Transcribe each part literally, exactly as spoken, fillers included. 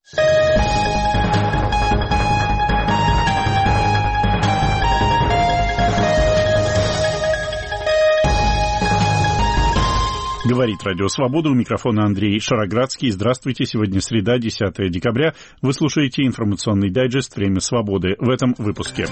Говорит Радио Свобода, у микрофона Андрей Шароградский. Здравствуйте, сегодня среда, десятое декабря. Вы слушаете информационный дайджест «Время свободы». В этом выпуске.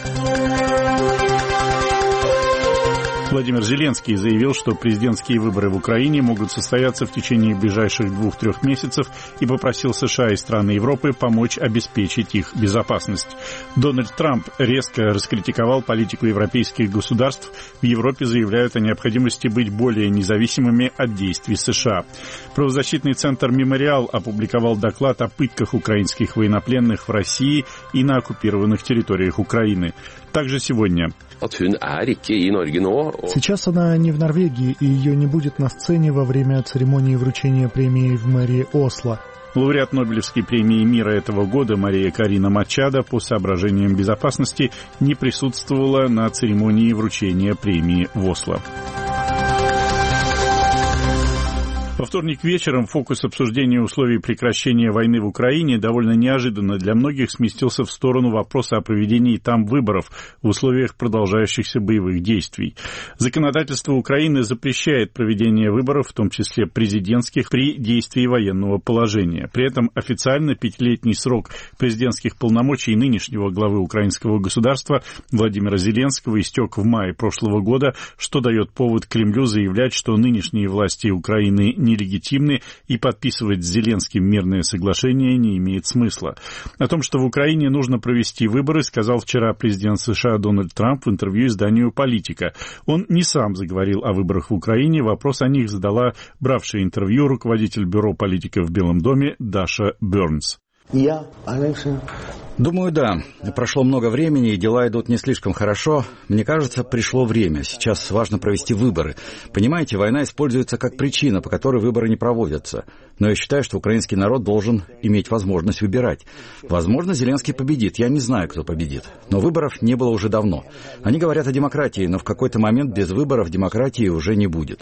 Владимир Зеленский заявил, что президентские выборы в Украине могут состояться в течение ближайших двух-трех месяцев и попросил США и страны Европы помочь обеспечить их безопасность. Дональд Трамп резко раскритиковал политику европейских государств. В Европе заявляют о необходимости быть более независимыми от действий США. Правозащитный центр «Мемориал» опубликовал доклад о пытках украинских военнопленных в России и на оккупированных территориях Украины. Также сегодня. Сейчас она не в Норвегии, и ее не будет на сцене во время церемонии вручения премии в мэрии Осло. Лауреат Нобелевской премии мира этого года Мария Корина Мачадо по соображениям безопасности не присутствовала на церемонии вручения премии в Осло. Во вторник вечером фокус обсуждения условий прекращения войны в Украине довольно неожиданно для многих сместился в сторону вопроса о проведении там выборов в условиях продолжающихся боевых действий. Законодательство Украины запрещает проведение выборов, в том числе президентских, при действии военного положения. При этом официально пятилетний срок президентских полномочий нынешнего главы украинского государства Владимира Зеленского истек в мае прошлого года, что дает повод Кремлю заявлять, что нынешние власти Украины нелегитимны, и подписывать с Зеленским мирное соглашение не имеет смысла. О том, что в Украине нужно провести выборы, сказал вчера президент США Дональд Трамп в интервью изданию «Политика». Он не сам заговорил о выборах в Украине, вопрос о них задала бравшая интервью руководитель бюро политика в Белом доме Даша Бернс. Я, Алекса. Думаю, да. Прошло много времени, и дела идут не слишком хорошо. Мне кажется, пришло время. Сейчас важно провести выборы. Понимаете, война используется как причина, по которой выборы не проводятся. Но я считаю, что украинский народ должен иметь возможность выбирать. Возможно, Зеленский победит. Я не знаю, кто победит. Но выборов не было уже давно. Они говорят о демократии, но в какой-то момент без выборов демократии уже не будет.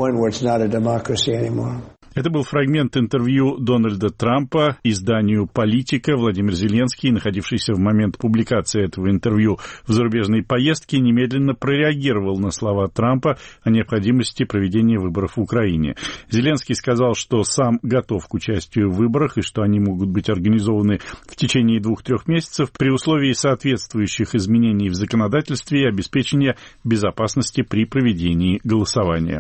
Это был фрагмент интервью Дональда Трампа изданию «Политика». Владимир Зеленский, находившийся в момент публикации этого интервью в зарубежной поездке, немедленно прореагировал на слова Трампа о необходимости проведения выборов в Украине. Зеленский сказал, что сам готов к участию в выборах и что они могут быть организованы в течение двух-трех месяцев при условии соответствующих изменений в законодательстве и обеспечения безопасности при проведении голосования.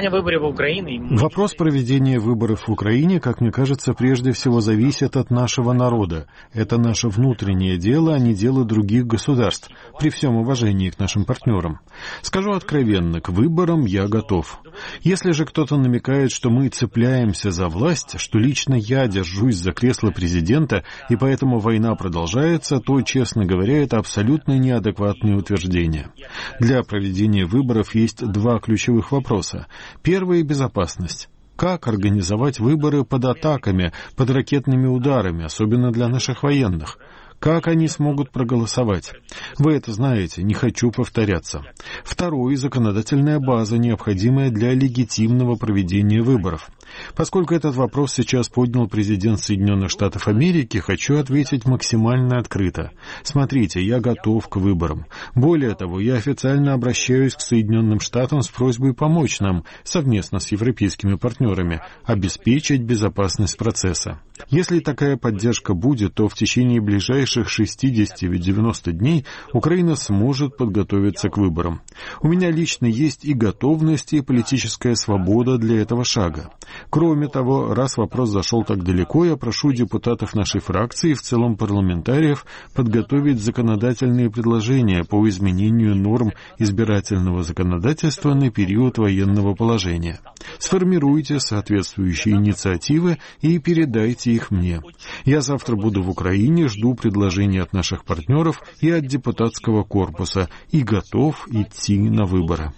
Вопрос проведения выборов в Украине, как мне кажется, прежде всего зависит от нашего народа. Это наше внутреннее дело, а не дело других государств, при всем уважении к нашим партнерам. Скажу откровенно, к выборам я готов. Если же кто-то намекает, что мы цепляемся за власть, что лично я держусь за кресло президента, и поэтому война продолжается, то, честно говоря, это абсолютно неадекватное утверждение. Для проведения выборов есть два ключевых вопроса. Первый — безопасность. Как организовать выборы под атаками, под ракетными ударами, особенно для наших военных? Как они смогут проголосовать? Вы это знаете, не хочу повторяться. Второй — законодательная база, необходимая для легитимного проведения выборов. Поскольку этот вопрос сейчас поднял президент Соединенных Штатов Америки, хочу ответить максимально открыто. Смотрите, я готов к выборам. Более того, я официально обращаюсь к Соединенным Штатам с просьбой помочь нам, совместно с европейскими партнерами, обеспечить безопасность процесса. Если такая поддержка будет, то в течение ближайших шестидесяти-девяноста дней Украина сможет подготовиться к выборам. У меня лично есть и готовность, и политическая свобода для этого шага. Кроме того, раз вопрос зашел так далеко, я прошу депутатов нашей фракции и в целом парламентариев подготовить законодательные предложения по изменению норм избирательного законодательства на период военного положения. Сформируйте соответствующие инициативы и передайте их мне. Я завтра буду в Украине, жду предложений от наших партнеров и от депутатского корпуса и готов идти на выборы.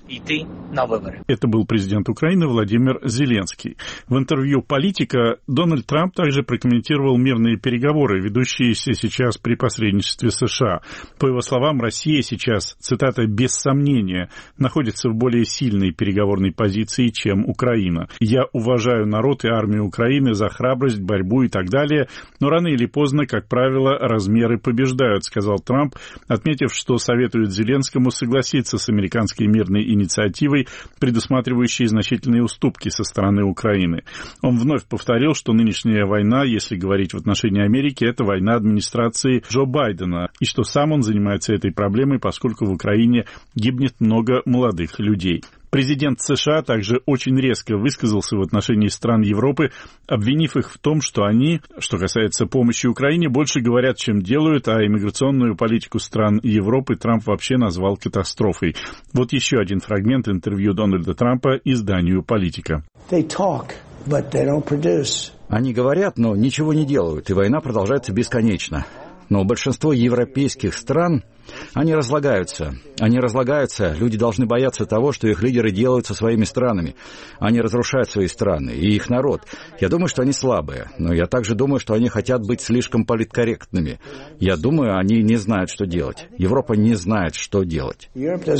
Это был президент Украины Владимир Зеленский. В интервью «Политика» Дональд Трамп также прокомментировал мирные переговоры, ведущиеся сейчас при посредничестве США. По его словам, Россия сейчас, цитата, «без сомнения, находится в более сильной переговорной позиции, чем Украина. Я уважаю народ и армию Украины за храбрость, борьбу и так далее. Но рано или поздно, как правило, размеры побеждают, сказал Трамп, отметив, что советует Зеленскому согласиться с американской мирной инициативой, предусматривающей значительные уступки со стороны Украины. Он вновь повторил, что нынешняя война, если говорить в отношении Америки, это война администрации Джо Байдена, и что сам он занимается этой проблемой, поскольку в Украине гибнет много молодых людей. Президент США также очень резко высказался в отношении стран Европы, обвинив их в том, что они, что касается помощи Украине, больше говорят, чем делают, а иммиграционную политику стран Европы Трамп вообще назвал катастрофой. Вот еще один фрагмент интервью Дональда Трампа изданию «Политика». Они говорят, но ничего не делают, и война продолжается бесконечно. Но большинство европейских стран, они разлагаются. Они разлагаются, люди должны бояться того, что их лидеры делают со своими странами. Они разрушают свои страны и их народ. Я думаю, что они слабые, но я также думаю, что они хотят быть слишком политкорректными. Я думаю, они не знают, что делать. Европа не знает, что делать.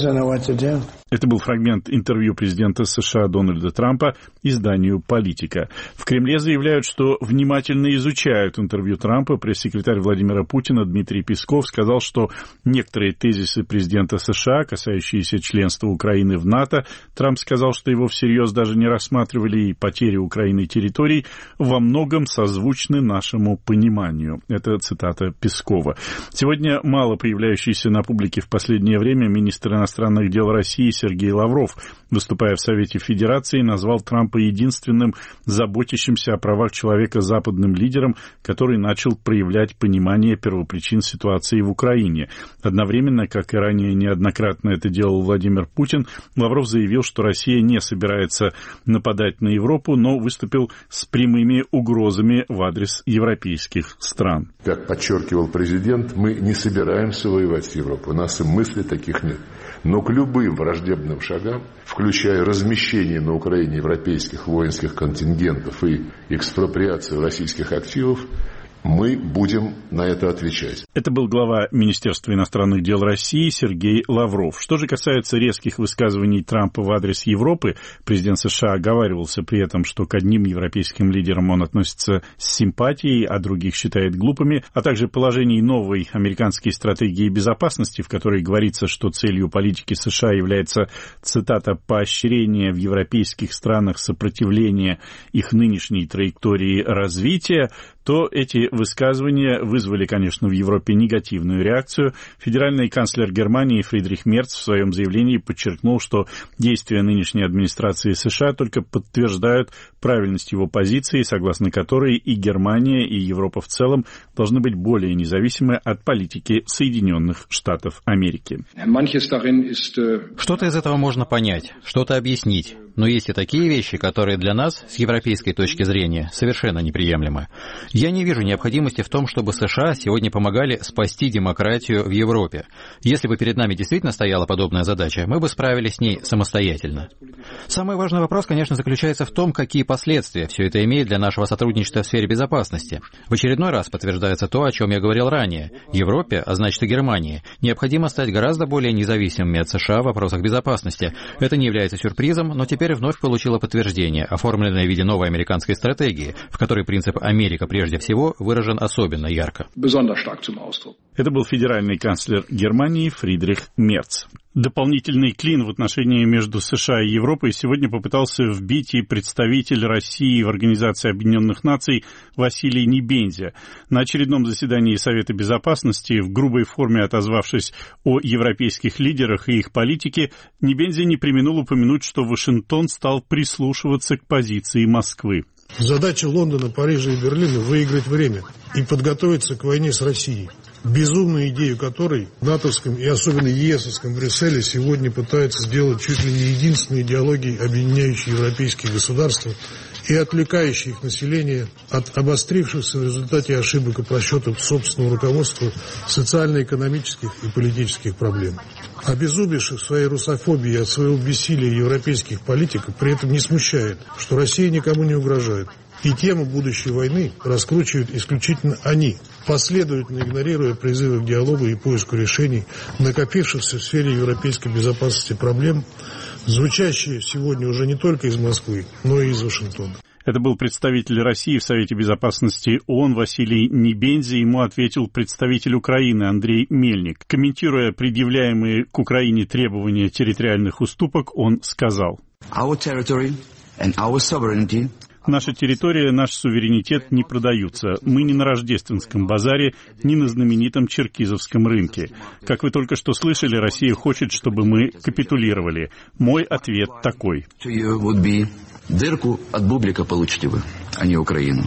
Это был фрагмент интервью президента США Дональда Трампа изданию «Политика». В Кремле заявляют, что внимательно изучают интервью Трампа. Пресс-секретарь Владимира Путина Дмитрий Песков сказал, что некоторые тезисы президента США, касающиеся членства Украины в НАТО, Трамп сказал, что его всерьез даже не рассматривали, и потери Украины территорий во многом созвучны нашему пониманию. Это цитата Пескова. Сегодня мало появляющийся на публике в последнее время министр иностранных дел России Сергей Лавров, выступая в Совете Федерации, назвал Трампа единственным заботящимся о правах человека западным лидером, который начал проявлять понимание первопричин ситуации в Украине. Одновременно, как и ранее неоднократно это делал Владимир Путин, Лавров заявил, что Россия не собирается нападать на Европу, но выступил с прямыми угрозами в адрес европейских стран. Как подчеркивал президент, мы не собираемся воевать с Европой, у нас и мыслей таких нет. Но к любым враждебным шагам, включая размещение на Украине европейских воинских контингентов и экспроприацию российских активов, мы будем на это отвечать. Это был глава Министерства иностранных дел России Сергей Лавров. Что же касается резких высказываний Трампа в адрес Европы, президент США оговаривался при этом, что к одним европейским лидерам он относится с симпатией, а других считает глупыми, а также положений новой американской стратегии безопасности, в которой говорится, что целью политики США является, цитата, «поощрение в европейских странах сопротивления их нынешней траектории развития», то эти высказывания вызвали, конечно, в Европе негативную реакцию. Федеральный канцлер Германии Фридрих Мерц в своем заявлении подчеркнул, что действия нынешней администрации США только подтверждают правильность его позиции, согласно которой и Германия, и Европа в целом должны быть более независимы от политики Соединенных Штатов Америки. Что-то из этого можно понять, что-то объяснить. Но есть и такие вещи, которые для нас, с европейской точки зрения, совершенно неприемлемы. Я не вижу необходимости в том, чтобы США сегодня помогали спасти демократию в Европе. Если бы перед нами действительно стояла подобная задача, мы бы справились с ней самостоятельно. Самый важный вопрос, конечно, заключается в том, какие последствия все это имеет для нашего сотрудничества в сфере безопасности. В очередной раз подтверждается то, о чем я говорил ранее. Европе, а значит и Германии, необходимо стать гораздо более независимыми от США в вопросах безопасности. Это не является сюрпризом, но теперь вновь получило подтверждение, оформленное в виде новой американской стратегии, в которой принцип «Америка прежде всего» выражен особенно ярко. Это был федеральный канцлер Германии Фридрих Мерц. Дополнительный клин в отношении между США и Европой сегодня попытался вбить и представитель России в Организации Объединенных Наций Василий Небензя. На очередном заседании Совета Безопасности, в грубой форме отозвавшись о европейских лидерах и их политике, Небензя не преминул упомянуть, что Вашингтон стал прислушиваться к позиции Москвы. Задача Лондона, Парижа и Берлина – выиграть время и подготовиться к войне с Россией. Безумную идею которой в натовском и особенно ЕСовском Брюсселе сегодня пытаются сделать чуть ли не единственной идеологией, объединяющей европейские государства и отвлекающей их население от обострившихся в результате ошибок и просчетов собственного руководства социально-экономических и политических проблем. Обезумевших своей русофобией от своего бессилия европейских политиков при этом не смущает, что Россия никому не угрожает. И тему будущей войны раскручивают исключительно они, последовательно игнорируя призывы к диалогу и поиску решений накопившихся в сфере европейской безопасности проблем, звучащие сегодня уже не только из Москвы, но и из Вашингтона. Это был представитель России в Совете Безопасности ООН Василий Небензи. Ему ответил представитель Украины Андрей Мельник. Комментируя предъявляемые к Украине требования территориальных уступок, он сказал: Our territory and our sovereignty. Наша территория, наш суверенитет не продаются. Мы не на рождественском базаре, не на знаменитом черкизовском рынке. Как вы только что слышали, Россия хочет, чтобы мы капитулировали. Мой ответ такой. Дырку от бублика получите вы, а не Украину.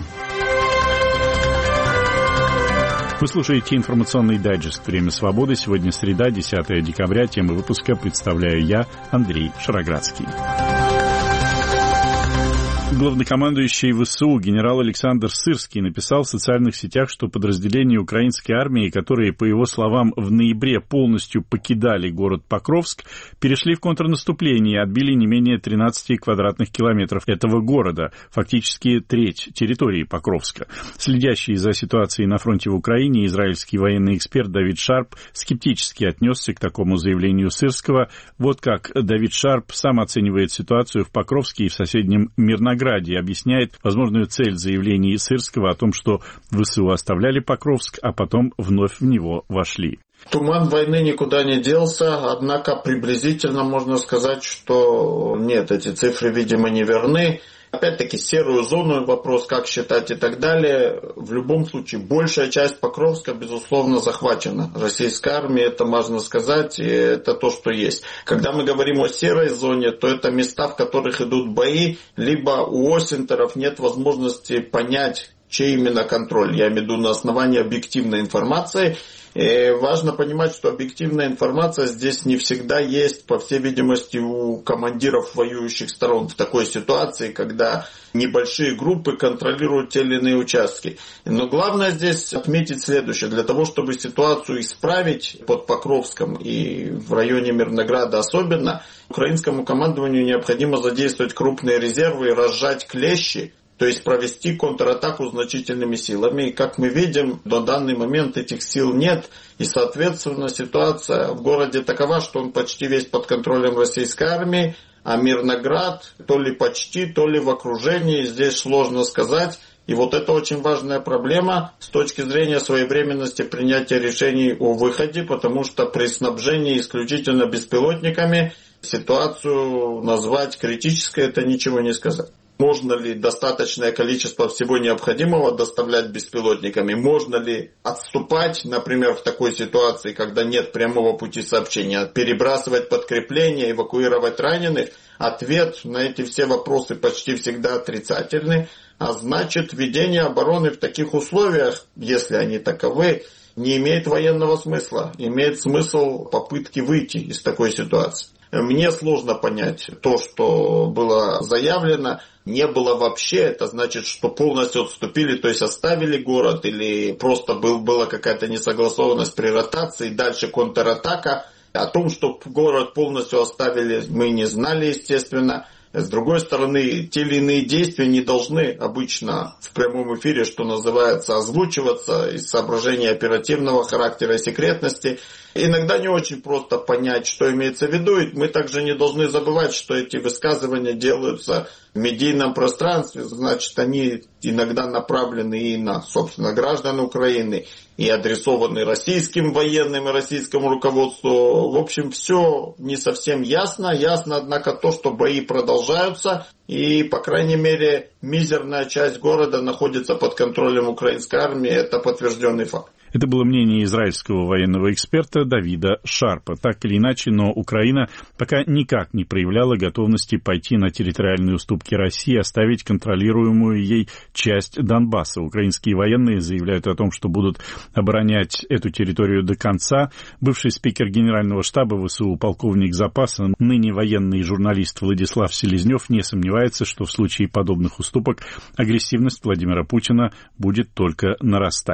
Вы слушаете информационный дайджест «Время свободы». Сегодня среда, десятое декабря. Тему выпуска представляю я, Андрей Шароградский. Главнокомандующий ВСУ генерал Александр Сырский написал в социальных сетях, что подразделения украинской армии, которые, по его словам, в ноябре полностью покидали город Покровск, перешли в контрнаступление и отбили не менее тринадцати квадратных километров этого города, фактически треть территории Покровска. Следящий за ситуацией на фронте в Украине израильский военный эксперт Давид Шарп скептически отнесся к такому заявлению Сырского. Вот как Давид Шарп сам оценивает ситуацию в Покровске и в соседнем Мирнограде. Объясняет возможную цель заявлений Сырского о том, что ВСУ оставляли Покровск, а потом вновь в него вошли. Туман войны никуда не делся, однако приблизительно можно сказать, что нет, эти цифры, видимо, не верны. Опять-таки, серую зону, вопрос, как считать и так далее. В любом случае, большая часть Покровска, безусловно, захвачена. Российской армией, это можно сказать, и это то, что есть. Когда мы говорим о серой зоне, то это места, в которых идут бои, либо у осентеров нет возможности понять, чей именно контроль. Я имею в виду на основании объективной информации. И важно понимать, что объективная информация здесь не всегда есть, по всей видимости, у командиров воюющих сторон в такой ситуации, когда небольшие группы контролируют те или иные участки. Но главное здесь отметить следующее. Для того, чтобы ситуацию исправить под Покровском и в районе Мирнограда особенно, украинскому командованию необходимо задействовать крупные резервы и разжать клещи, то есть провести контратаку значительными силами. И как мы видим, до данный момент этих сил нет. И, соответственно, ситуация в городе такова, что он почти весь под контролем российской армии, а Мирноград то ли почти, то ли в окружении. Здесь сложно сказать. И вот это очень важная проблема с точки зрения своевременности принятия решений о выходе, потому что при снабжении исключительно беспилотниками ситуацию назвать критической, это ничего не сказать. Можно ли достаточное количество всего необходимого доставлять беспилотниками? Можно ли отступать, например, в такой ситуации, когда нет прямого пути сообщения, перебрасывать подкрепления, эвакуировать раненых? Ответ на эти все вопросы почти всегда отрицательный. А значит, ведение обороны в таких условиях, если они таковы, не имеет военного смысла. Имеет смысл попытки выйти из такой ситуации. Мне сложно понять то, что было заявлено. Не было вообще, это значит, что полностью отступили, то есть оставили город, или просто был, была какая-то несогласованность при ротации, дальше контратака. О том, что город полностью оставили, мы не знали, естественно. С другой стороны, те или иные действия не должны обычно в прямом эфире, что называется, озвучиваться из соображений оперативного характера и секретности. Иногда не очень просто понять, что имеется в виду. И мы также не должны забывать, что эти высказывания делаются в медийном пространстве. Значит, они иногда направлены и на, собственно, граждан Украины, и адресованы российским военным и российскому руководству. В общем, все не совсем ясно. Ясно, однако, то, что бои продолжаются. И, по крайней мере, мизерная часть города находится под контролем украинской армии. Это подтвержденный факт. Это было мнение израильского военного эксперта Давида Шарпа. Так или иначе, но Украина пока никак не проявляла готовности пойти на территориальные уступки России, оставить контролируемую ей часть Донбасса. Украинские военные заявляют о том, что будут оборонять эту территорию до конца. Бывший спикер Генерального штаба ВСУ, полковник запаса, ныне военный журналист Владислав Селезнев не сомневается, что в случае подобных уступок агрессивность Владимира Путина будет только нарастать.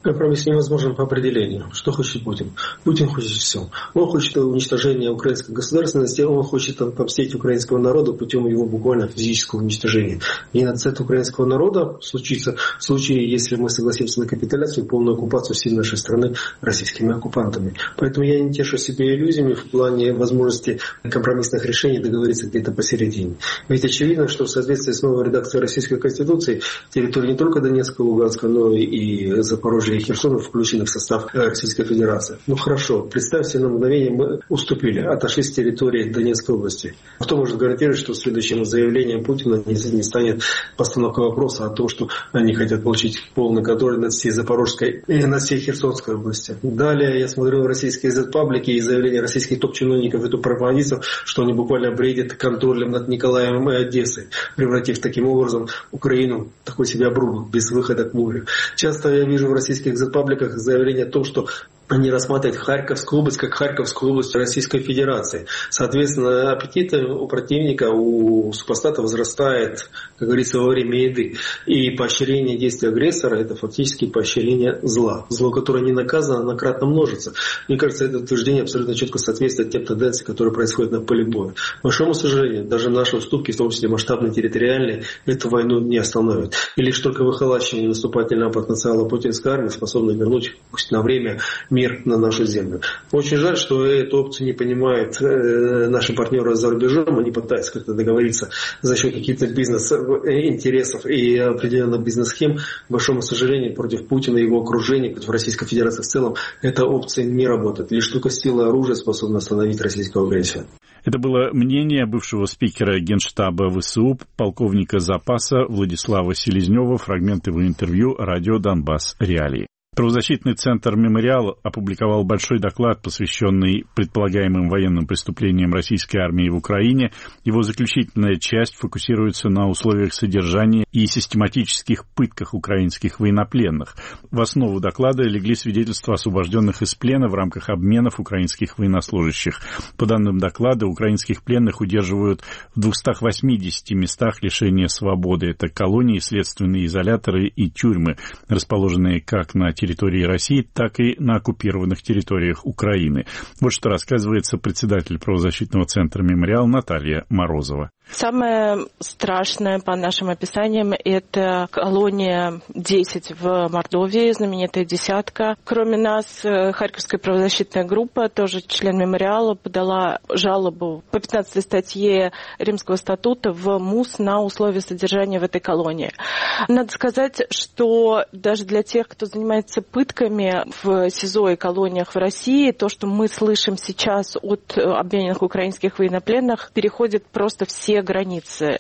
Компромисс невозможен по определению. Что хочет Путин? Путин хочет все. Он хочет уничтожения украинской государственности, он хочет отомстить украинскому народу путем его буквально физического уничтожения. Геноцид украинского народа случится в случае, если мы согласимся на капитуляцию и полную оккупацию всей нашей страны российскими оккупантами. Поэтому я не тешу себе иллюзиями в плане возможности компромиссных решений договориться где-то посередине. Ведь очевидно, что в соответствии с новой редакцией Российской Конституции территории не только Донецка, Луганска, но и Запорожья и Херсона включены в состав Российской Федерации. Ну хорошо, представьте, на мгновение мы уступили, отошли с территории Донецкой области. Кто может гарантировать, что следующим заявлением Путина не станет постановка вопроса о том, что они хотят получить полный контроль над всей Запорожской и над всей Херсонской областью. Далее я смотрю российские зет-паблики и заявления российских топ-чиновников и топ-пропагандистов, что они буквально бредят контролем над Николаевым и Одессой, превратив таким образом Украину в такой себе обрубок без выхода к морю. Часто я вижу в российских зет-пабликах заявление о том, что они рассматривают Харьковскую область как Харьковскую область Российской Федерации. Соответственно, аппетиты у противника, у супостата возрастает, как говорится, во время еды. И поощрение действий агрессора – это фактически поощрение зла. Зло, которое не наказано, оно кратно множится. Мне кажется, это утверждение абсолютно четко соответствует тем тенденциям, которые происходят на поле боя. К большому сожалению, даже наши уступки, в том числе масштабные, территориальные, эту войну не остановят. И лишь только выхолащивание наступательного потенциала путинской армии способно вернуть пусть на время мир на нашу землю. Очень жаль, что эту опцию не понимают э, наши партнеры за рубежом. Они пытаются как-то договориться за счет каких-то бизнес-интересов и определенных бизнес-схем. К большому сожалению, против Путина и его окружения, против Российской Федерации в целом, эта опция не работает. Лишь только сила оружия способна остановить российскую агрессию. Это было мнение бывшего спикера Генштаба ВСУ, полковника запаса Владислава Селезнева, фрагмент его интервью радио «Донбасс. Реалии». Правозащитный центр «Мемориал» опубликовал большой доклад, посвященный предполагаемым военным преступлениям российской армии в Украине. Его заключительная часть фокусируется на условиях содержания и систематических пытках украинских военнопленных. В основу доклада легли свидетельства освобожденных из плена в рамках обменов украинских военнослужащих. По данным доклада, украинских пленных удерживают в двухстах восьмидесяти местах лишения свободы. Это колонии, следственные изоляторы и тюрьмы, расположенные как на территории России, так и на оккупированных территориях Украины. Вот что рассказывается председатель правозащитного центра «Мемориал» Наталья Морозова. Самое страшное, по нашим описаниям, это колония десять в Мордовии, знаменитая «десятка». Кроме нас, Харьковская правозащитная группа, тоже член «Мемориала», подала жалобу по пятнадцатой статье Римского статута в МУС на условия содержания в этой колонии. Надо сказать, что даже для тех, кто занимается пытками в СИЗО и колониях в России, то, что мы слышим сейчас от обмененных украинских военнопленных, переходит просто все границы.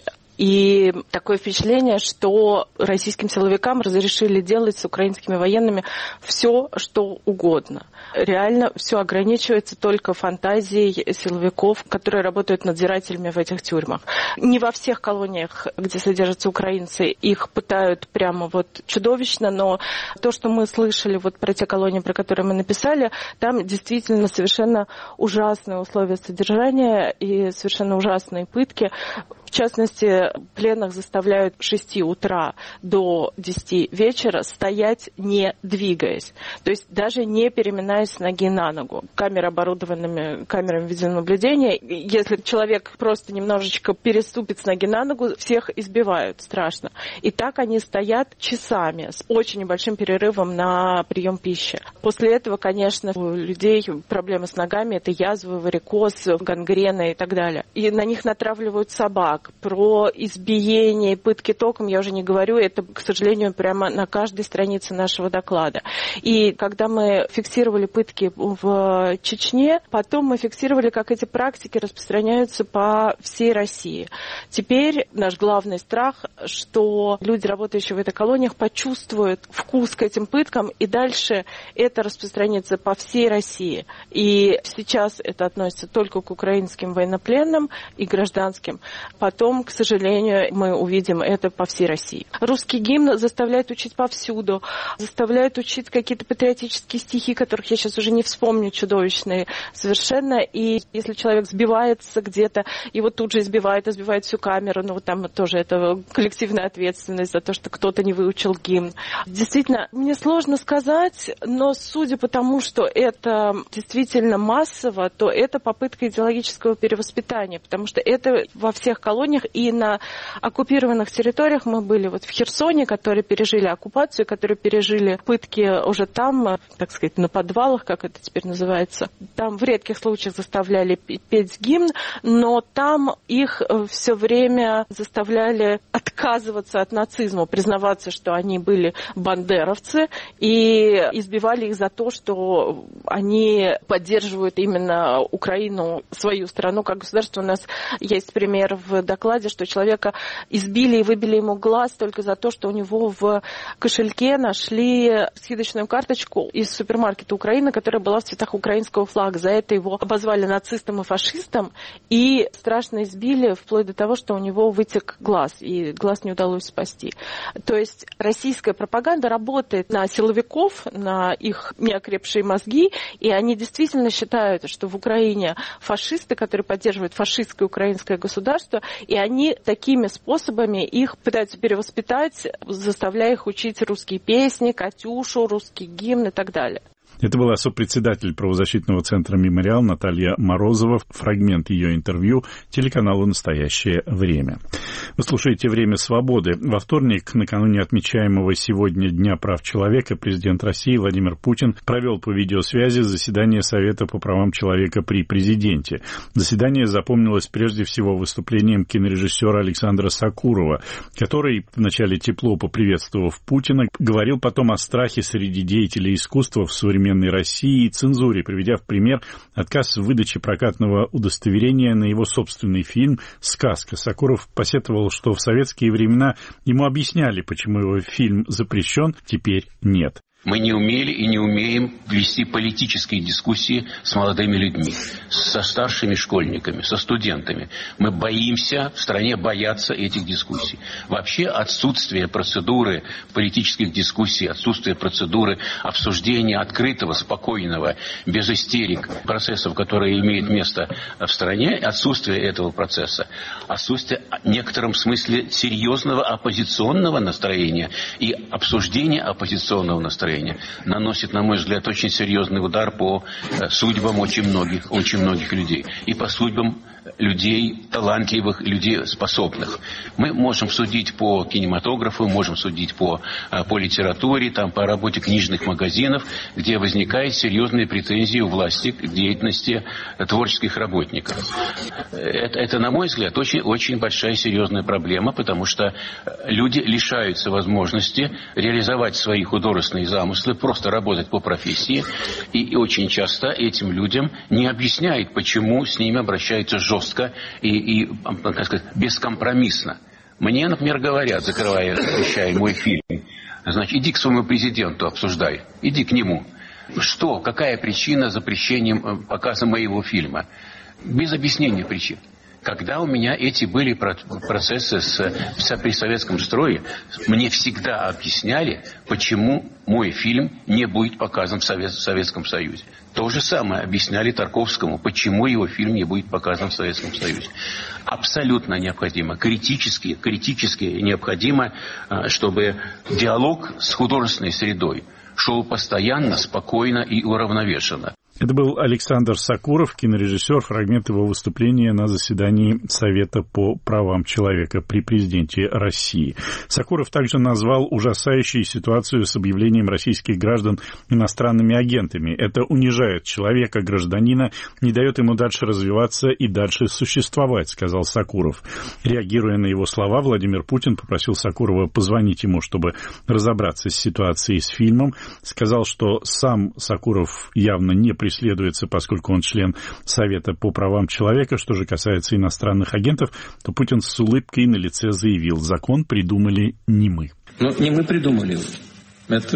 И такое впечатление, что российским силовикам разрешили делать с украинскими военными все, что угодно. Реально все ограничивается только фантазией силовиков, которые работают надзирателями в этих тюрьмах. Не во всех колониях, где содержатся украинцы, их пытают прямо вот чудовищно, но то, что мы слышали вот про те колонии, про которые мы написали, там действительно совершенно ужасные условия содержания и совершенно ужасные пытки. В частности, пленных заставляют с шести утра до десяти вечера стоять, не двигаясь. То есть даже не переминаясь с ноги на ногу. Камеры, оборудованными камерами видеонаблюдения. Если человек просто немножечко переступит с ноги на ногу, всех избивают страшно. И так они стоят часами с очень небольшим перерывом на прием пищи. После этого, конечно, у людей проблемы с ногами. Это язвы, варикоз, гангрена и так далее. И на них натравливают собак. Про избиение и пытки током я уже не говорю, это, к сожалению, прямо на каждой странице нашего доклада. И когда мы фиксировали пытки в Чечне, потом мы фиксировали, как эти практики распространяются по всей России. Теперь наш главный страх, что люди, работающие в этой колониях, почувствуют вкус к этим пыткам, и дальше это распространится по всей России. И сейчас это относится только к украинским военнопленным и гражданским. Потом потом, к сожалению, мы увидим это по всей России. Русский гимн заставляет учить повсюду, заставляет учить какие-то патриотические стихи, которых я сейчас уже не вспомню, чудовищные совершенно. И если человек сбивается где-то, его тут же избивают, избивают всю камеру, ну вот там тоже это коллективная ответственность за то, что кто-то не выучил гимн. Действительно, мне сложно сказать, но судя по тому, что это действительно массово, то это попытка идеологического перевоспитания, потому что это во всех колониях и на оккупированных территориях. Мы были вот в Херсоне, которые пережили оккупацию, которые пережили пытки уже там, так сказать, на подвалах, как это теперь называется. Там в редких случаях заставляли петь гимн, но там их все время заставляли отказываться от нацизма, признаваться, что они были бандеровцы, и избивали их за то, что они поддерживают именно Украину, свою страну как государство. У нас есть пример в докладе, что человека избили и выбили ему глаз только за то, что у него в кошельке нашли скидочную карточку из супермаркета Украины, которая была в цветах украинского флага. За это его обозвали нацистом и фашистом и страшно избили, вплоть до того, что у него вытек глаз, и глаз не удалось спасти. То есть российская пропаганда работает на силовиков, на их неокрепшие мозги, и они действительно считают, что в Украине фашисты, которые поддерживают фашистское украинское государство, и они такими способами их пытаются перевоспитать, заставляя их учить русские песни, «Катюшу», русский гимн и так далее. Это была сопредседатель правозащитного центра «Мемориал» Наталья Морозова. Фрагмент ее интервью телеканалу «Настоящее время». Вы слушаете «Время свободы». Во вторник, накануне отмечаемого сегодня Дня прав человека, президент России Владимир Путин провел по видеосвязи заседание Совета по правам человека при президенте. Заседание запомнилось прежде всего выступлением кинорежиссера Александра Сакурова, который, вначале тепло поприветствовав Путина, говорил потом о страхе среди деятелей искусства в современном России и цензуре, приведя в пример отказ в выдаче прокатного удостоверения на его собственный фильм «Сказка». Сакуров посетовал, что в советские времена ему объясняли, почему его фильм запрещен, теперь нет. Мы не умели и не умеем вести политические дискуссии с молодыми людьми, со старшими школьниками, со студентами. Мы боимся, в стране боятся этих дискуссий. Вообще отсутствие процедуры политических дискуссий, отсутствие процедуры обсуждения открытого, спокойного, без истерик процессов, которые имеют место в стране, отсутствие этого процесса, отсутствие в некотором смысле серьезного оппозиционного настроения и обсуждения оппозиционного настроения наносит, на мой взгляд, очень серьезный удар по судьбам очень многих, очень многих людей. И по судьбам людей талантливых, людей способных. Мы можем судить по кинематографу, можем судить по, по литературе, там, по работе книжных магазинов, где возникают серьезные претензии у власти к деятельности творческих работников. Это, это на мой взгляд, очень, очень большая серьезная проблема, потому что люди лишаются возможности реализовать свои художественные замыслы, просто работать по профессии, и, и очень часто этим людям не объясняют, почему с ними обращаются жестко и, и, как сказать, бескомпромиссно. Мне, например, говорят, закрывая, освещая мой фильм, значит, иди к своему президенту, обсуждай, иди к нему. Что, какая причина запрещением показа моего фильма? Без объяснения причин. Когда у меня эти были процессы с, с, при советском строе, мне всегда объясняли, почему мой фильм не будет показан в, Совет, в Советском Союзе. То же самое объясняли Тарковскому, почему его фильм не будет показан в Советском Союзе. Абсолютно необходимо, критически, критически необходимо, чтобы диалог с художественной средой шел постоянно, спокойно и уравновешенно. Это был Александр Сакуров, кинорежиссер, фрагмент его выступления на заседании Совета по правам человека при президенте России. Сакуров также назвал ужасающую ситуацию с объявлением российских граждан иностранными агентами. Это унижает человека, гражданина, не дает ему дальше развиваться и дальше существовать, сказал Сакуров. Реагируя на его слова, Владимир Путин попросил Сакурова позвонить ему, чтобы разобраться с ситуацией с фильмом. Сказал, что сам Сакуров явно не преследуется, поскольку он член Совета по правам человека. Что же касается иностранных агентов, то Путин с улыбкой на лице заявил: закон придумали не мы. Но не мы придумали его. Это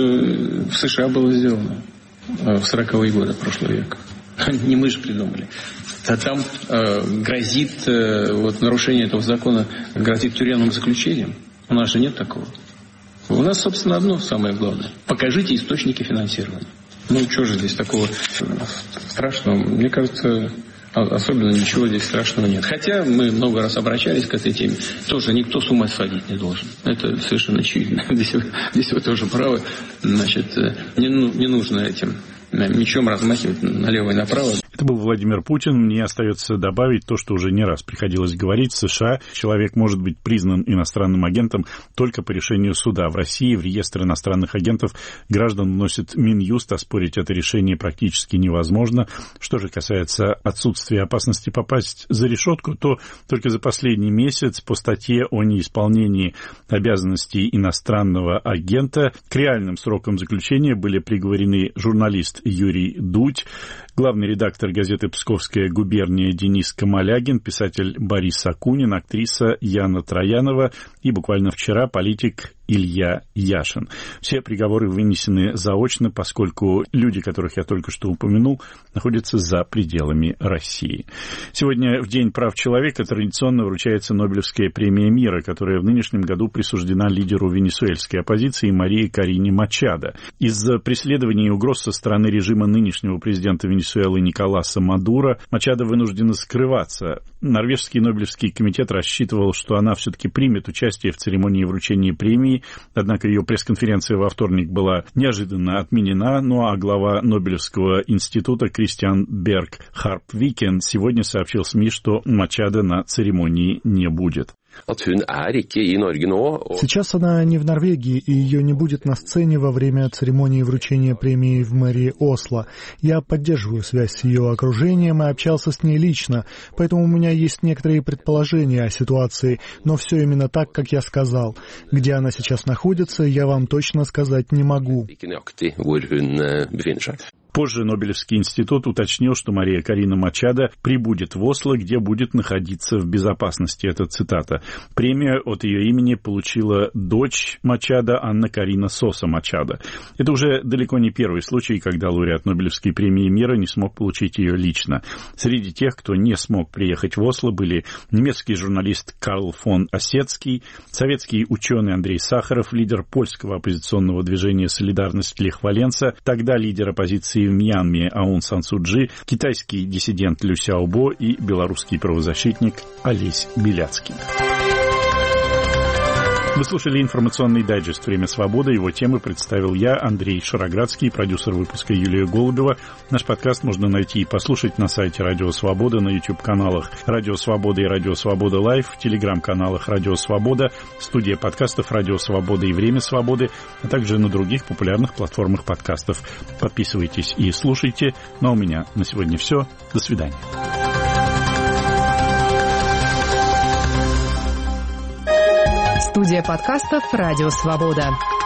еще в США было сделано в сороковые годы прошлого века. Не мы же придумали. А там э, грозит, э, вот нарушение этого закона грозит тюремным заключением. У нас же нет такого. У нас, собственно, одно самое главное. Покажите источники финансирования. Ну, что же здесь такого страшного? Мне кажется, особенно ничего здесь страшного нет. Хотя мы много раз обращались к этой теме. Тоже никто с ума сходить не должен. Это совершенно очевидно. Здесь, здесь вы тоже правы. Значит, не, не нужно этим мечом размахивать налево и направо. Это был Владимир Путин. Мне остается добавить то, что уже не раз приходилось говорить. В США человек может быть признан иностранным агентом только по решению суда. В России в реестр иностранных агентов граждан вносит Минюст, а спорить это решение практически невозможно. Что же касается отсутствия опасности попасть за решетку, то только за последний месяц по статье о неисполнении обязанностей иностранного агента к реальным срокам заключения были приговорены журналист Юрий Дудь, главный редактор газеты «Псковская губерния» Денис Камалягин, писатель Борис Акунин, актриса Яна Троянова и буквально вчера политик Илья Яшин. Все приговоры вынесены заочно, поскольку люди, которых я только что упомянул, находятся за пределами России. Сегодня, в День прав человека, традиционно вручается Нобелевская премия мира, которая в нынешнем году присуждена лидеру венесуэльской оппозиции Марии Корине Мачадо. Из-за преследований и угроз со стороны режима нынешнего президента Венесуэлы Николаса Мадуро Мачадо вынуждена скрываться. Норвежский Нобелевский комитет рассчитывал, что она все-таки примет участие в церемонии вручения премии, однако ее пресс-конференция во вторник была неожиданно отменена, ну а глава Нобелевского института Кристиан Берг Харпвикен сегодня сообщил СМИ, что Мачадо на церемонии не будет. Сейчас она не в Норвегии, и ее не будет на сцене во время церемонии вручения премии в мэрии Осло. Я поддерживаю связь с ее окружением и общался с ней лично, поэтому у меня есть некоторые предположения о ситуации, но все именно так, как я сказал. Где она сейчас находится, я вам точно сказать не могу. Позже Нобелевский институт уточнил, что Мария Корина Мачадо прибудет в Осло, где будет находиться в безопасности. Это цитата. Премию от ее имени получила дочь Мачадо, Анна Карина Соса Мачадо. Это уже далеко не первый случай, когда лауреат Нобелевской премии мира не смог получить ее лично. Среди тех, кто не смог приехать в Осло, были немецкий журналист Карл фон Осетский, советский ученый Андрей Сахаров, лидер польского оппозиционного движения «Солидарность» Лех Валенса, тогда лидер оппозиции в Мьянме Аун Сан Су Чжи, китайский диссидент Лю Сяобо и белорусский правозащитник Олесь Беляцкий. Вы слушали информационный дайджест «Время свободы». Его темы представил я, Андрей Шароградский, продюсер выпуска Юлия Голубева. Наш подкаст можно найти и послушать на сайте Радио Свобода, на YouTube-каналах Радио Свобода и Радио Свобода Лайв, в телеграм-каналах Радио Свобода, студия подкастов Радио Свобода и Время Свободы, а также на других популярных платформах подкастов. Подписывайтесь и слушайте. Ну а у меня на сегодня все. До свидания. Студия подкастов «Радио Свобода».